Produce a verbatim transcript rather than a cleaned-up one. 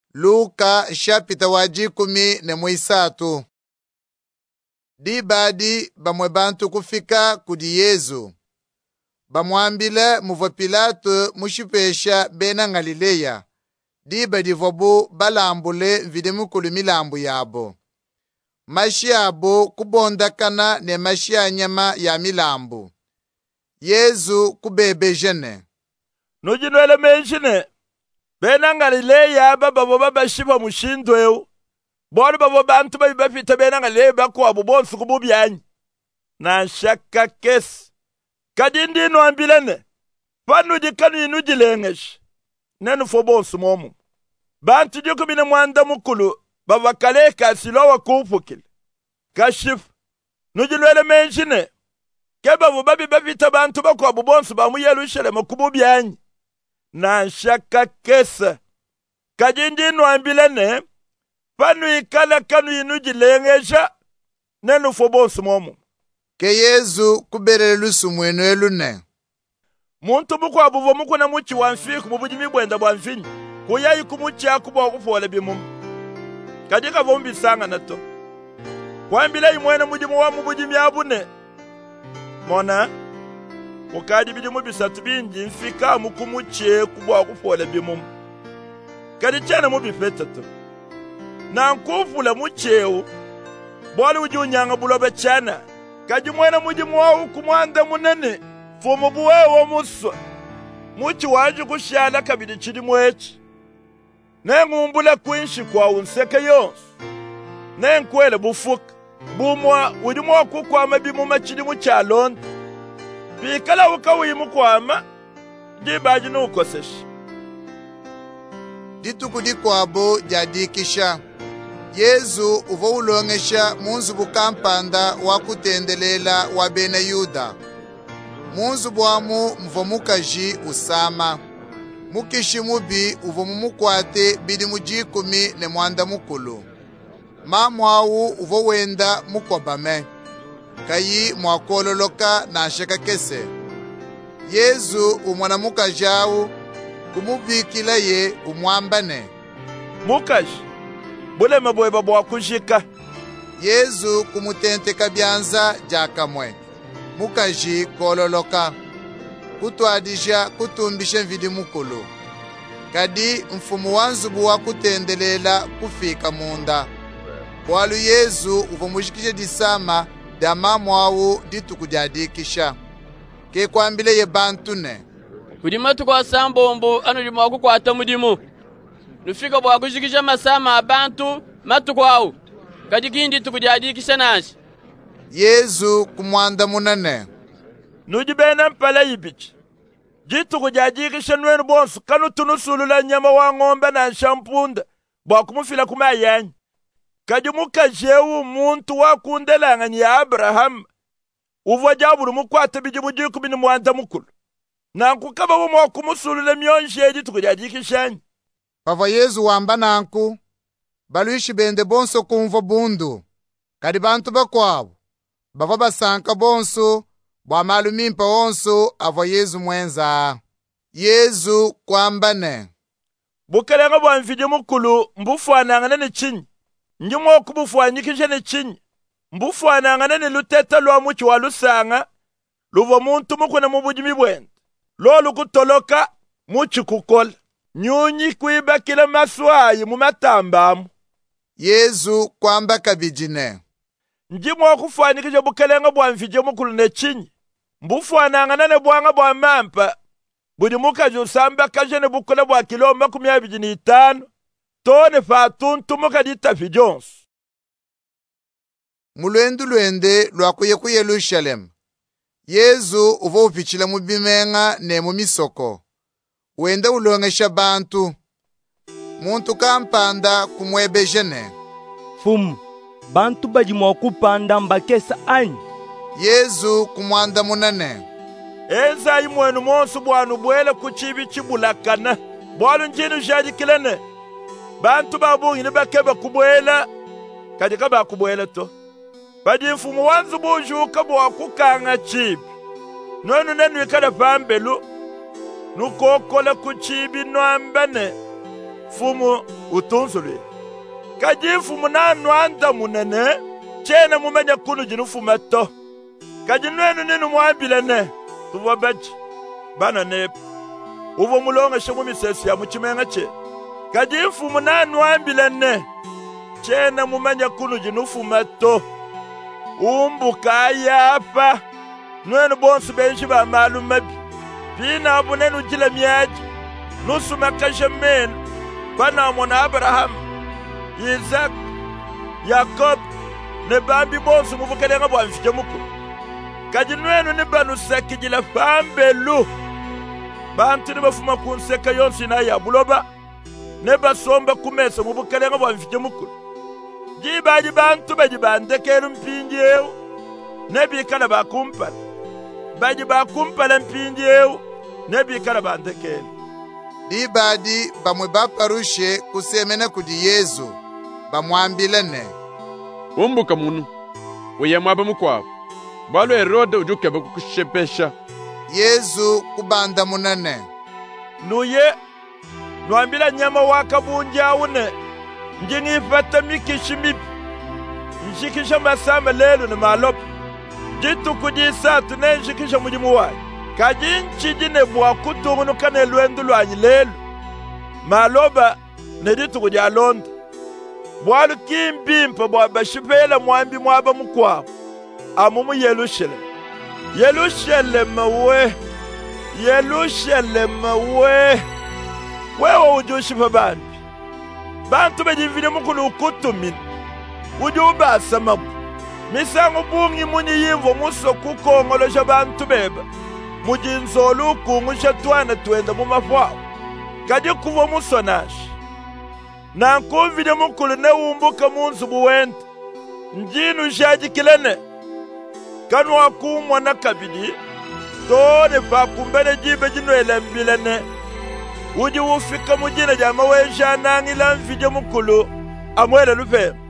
Luka shapita waji kumi ne mwisatu. Di badi bamwe bantu kufika kudi Yezu. Bamwambile muvo Pilato mushipesha bena Galileya. Di badi vobu balambule vide mukulu milambu yabo. Mashi yabo kubondakana ne mashi ya nyama ya milambu. Yezu kubebe jene. Nujinwele menshine. Bena Galileya baba boba bashiba mushindweu. Bori babo bantu babi bafita bena Galileya bakwa bubonsu kububyanyi. Na shaka kesi. Kadindi ino ambilene. Panu jikanu inuji lengesh. Nenu fobonsu momu. Bantu juku bine mwanda mukulu. Baba kale kasilowa kufukil. Kashif. Nujinwele menshine. Keba bubabi bafita bantu bakwa bubonsu bamu yelu shere mukububyanyi. Na shaka kesa. Kadindi ino ambilene. Panu ikala kanu inuji lengesha. Nenu fobonsu momu. Ke Yezu kuberele lusu mwenu elune. Muntu buku abuvo muku na muchi wanfiku mubujimi bwenda bwanfinyi. Kuyayi kumuchi akubo wakufole bimumu. Kadika vombi sanga nato. Kwambila imwene mujimu wa mubujimi abune. Mona. Ukadi bijimu bisatu binji mfika muku muchi kubo wakufole bimumu. Kadichene mubifeta to. Na nkufula mucheu. Bwali uji unyanga bulobe chana. Kaji mwena mujimu wa ukumwanda munene. Fumu buwewa muswa. Muchi waji kushala kabidi chidi mwechi. Nengumbula kuinshi kwa unseke yonsu. Nenkwele bufuka. Bumwa ujimu wa kukwama bimuma chidi muchalonda. Pikala uka uimu kwama. Jibaji nukoseshi. Dituku dikwabo jadikisha. Yezu uvo ulongesha munzu bukampanda wakutendelela wa bene Yuda. Munzu bwamu mvo mukaji usama. Mukishi mubi uvo mumukwate bidi mujikumi ne mwanda mukulu. Mamwawu uvo wenda mukobame. Kayi mwakololoka na shaka kese. Yezu umwana mukajawu kumubikila ye umwambane. Mukaji. Bule mabweba bwa kujika. Yezu kumutente kabyanza jakamwe. Mukaji kololoka. Kutwadisha kutumbisha mvidi mukulu. Kadi mfumu wanzubu wa kutendelela kufika munda. Walu Yezu uvumujikisha disama damamu wawu ditukujadikisha. Ke kwambile ye bantune. Kudima tukwa sambombo anu lima waku kwa atamudimu. Nufika bwa kujikisha masama abantu matukwao. Kadikindi tukujadikisha nashi. Yezu kumwanda munene. Nujibena mpala yibichi. Jitu kujadikisha nwenu bonsu kanu tunusulula nyama wa ngombe na shampunda. Bwa kumufila kumayanyi. Kajimuka jewu muntu wa kundelangani ya Abraham. Uvo jaburu mukwate bijibu jiku bini mwanda mukulu. Na nkukaba umo kumusulula myonshe jitu kujadikisha. Pava Yezu wamba nanku. Baluishi bende bonso kumvo bundu. Kadi bantu bakwabo. Bava basanka bonso. Bwa malumimpa onso ava Yezu mwenza. Yezu kwambane. Bukelenga bwa mfidi mukulu mbufuanangane ni chinyi. Njimo kubufuanyikishe ni chinyi. Mbufuanangane ni luteta lwa muchi wa lusanga. Luvo muntu mukuna mubujimi bwenda. Lolu kutoloka muchi kukola. Nyunyi kuiba kila maswayi mumatambamu. Yezu kwamba kabijine. Njimo wakufuanikisha bukelenga bwa mfidi mukulu ne chinyi. Mbufuanangane ne bwanga bwa mampa. Budi muka jusamba kaje ne bukule bwa kilomba kumia bijini itano. Tone fatuntu muka dita fijonsu. Mulwendu lwende lwakuye ku Yerusalemu. Yezu uvo upichila mubimenga ne mumisoko. Wenda ulongesha bantu. Muntu kampanda kumwebe jene. Fumu, bantu bajimwa kupanda mbakesa anyi. Yezu kumwanda munane. Eza imwenu monsu bwanu bwele kuchibi chibulakana. Bwalu njinu jadikilene. Bantu babungi ni bakeba kubwela. Kadika bakubwela to. Badi mfumu wanzu bujuka bwa kukanga chibi. Nonu nenu ikada pambelu. Nukokola kuchibi nwambane. fumu utunzulwe kaji fumu na nwanda munene chene mumenya kunu jinu fumeto kaji nwenu ninu mwambilene tuwa beji bana ne uvo mulonga shemu misesi ya muchimenga che kaji fumu na nwambilene chene mumenya kunu jinu fumeto umbuka yapa nwenu bonsu benshi ba malu mabi pina abunenu jile miyaji nusu makashemen pana mona Abraham Isaac Jacob ne bambi bonsu muvukelenga bwa mfike muko kaji nwenu ne banu seki jila fambelu bantu ne bafuma kunseka yonsi na ya buloba ne basomba kumesa muvukelenga bwa mfike muko jibaji bantu baji bandekelu mpinjewu ne bikala bakumpala baji bakumpala mpinjewu ne bikala bandekelu dibadi bamwe baparushe kusemene kudi Yesu bamwambilene umbuka munu uyamwaba mukwabo balo Herode ujukebe kukushepesha Yesu kubanda munene nuye nwambila nyama wakabunja une njingifata mikishimipi njikisha masama lelu ni malopi jitu kujisatu ne njikisha mujimu wae kajinchi jine bwa kutungunu kane luendu lwanyi lelu maloba ne jitu kujalonda bwalu kimbimpa bwa bashipela mwambi mwaba mkwao amumu Yerusalem Yerusalem we Yerusalem we wewe ujushipa bambi bantu bejivile mukulu ukutumini ujubasa mabu misangu bungi muni yivo muso kukongolosha bantu beba mujinzolu kungusha tuana tuenda mumafwao kaji kuvo musonashi na nkuvile mukulu ne umbuka munzu buwenda njinu shaji kilene kanu wakumwa na kabidi tone pa kumbele jibe jino elembilene uji ufika mujina jama wensha nangila mfije mukulu amwele lupe